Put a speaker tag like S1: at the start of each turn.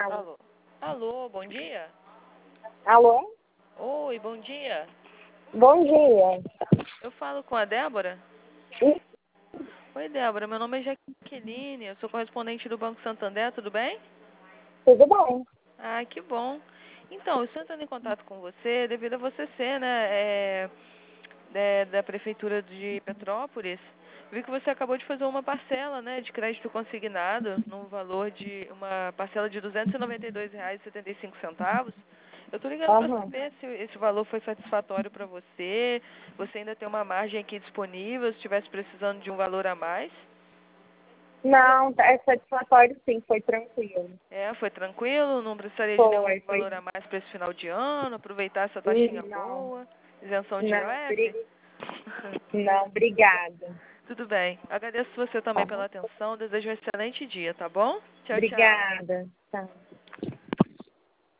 S1: Alô?
S2: Alô. Alô, bom dia?
S1: Alô?
S2: Oi, bom dia.
S1: Bom dia.
S2: Eu falo com a Débora?
S1: Ih,
S2: Oi, Débora, meu nome é Jaqueline, eu sou correspondente do Banco Santander, tudo bem?
S1: tudo bom?
S2: Ah, que bom. Então, eu estou entrando em contato com você devido a você ser, né, da Prefeitura de Petrópolis. Vi que você acabou de fazer uma parcela, né, de crédito consignado no valor de uma parcela de R$ 292,75. Eu estou ligando para
S1: Aham.
S2: saber se esse valor foi satisfatório para você, você ainda tem uma margem aqui disponível, se estivesse precisando de um valor a mais.
S1: Não, é satisfatório sim, foi tranquilo.
S2: Foi tranquilo? Não precisaria de nenhum
S1: Foi.
S2: valor a mais para esse final de ano? Aproveitar essa taxinha
S1: Não,
S2: boa? Isenção de
S1: não,
S2: IOF?
S1: não, obrigada.
S2: Tudo bem. Agradeço você também
S1: Tá.
S2: pela atenção. Desejo um excelente dia, tá bom? Tchau, tchau.
S1: Obrigada. Tá.